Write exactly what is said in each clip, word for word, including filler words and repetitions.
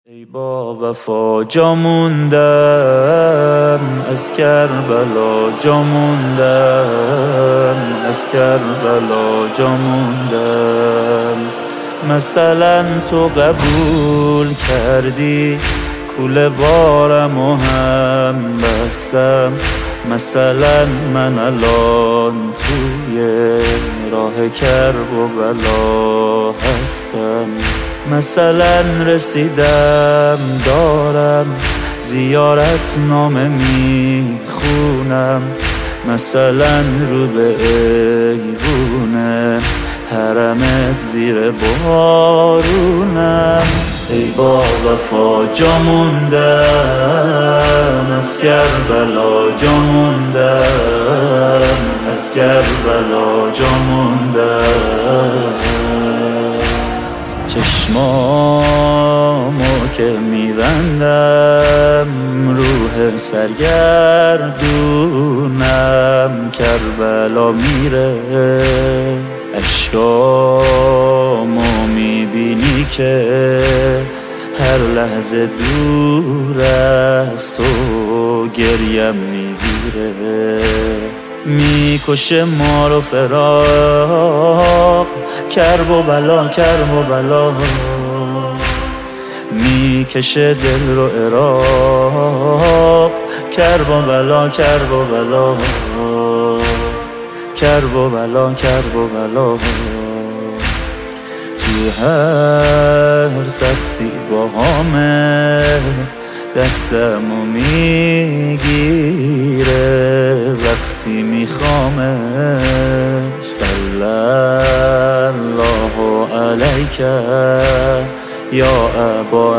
ای با وفا جا موندم از کربلا، جا موندم از کربلا، جا موندم. مثلا تو قبول کردی کوله بارم و هم بستم، مثلا من الان توی راه کرب و بلا هستم. مثلا رسیدم دارم زیارت نامه میخونم، مثلا رو به ایوونه حرمت زیر بارونم. ای با وفا جا موندم از کربلا، جا موندم از کربلا، جا موندم. چشمامو که میبندم روح سرگردونم کربلا میره، اشکامو میبینی که هر لحظه دور از تو گریم میگیره. میکشه ما رو فراق کرب و بلا، کرب و بلا، میکشه دل رو عراق کرب و بلا، کرب و بلا، کرب و بلا، کرب و بلا. تو هر سختی با همه دستمو میگیره وقتی میخوامش. صلی الله علیک یا ابا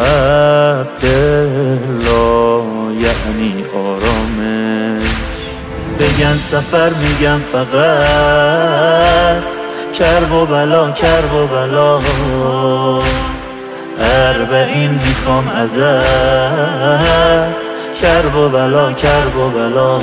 عبدالله، یعنی آرامش. بگن سفر میگن فقط کرب و بلا، کرب و بلا. اربعین میخوام ازت کرب و بلا، کرب و بلا.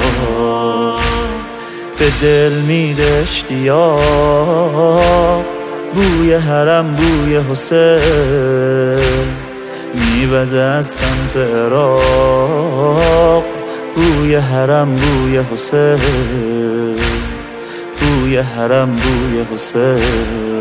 به دل میده اشتیاق بوی حرم، بوی حسین میوزه از سمت عراق. بوی حرم، بوی حسین، بوی حرم، بوی حسین.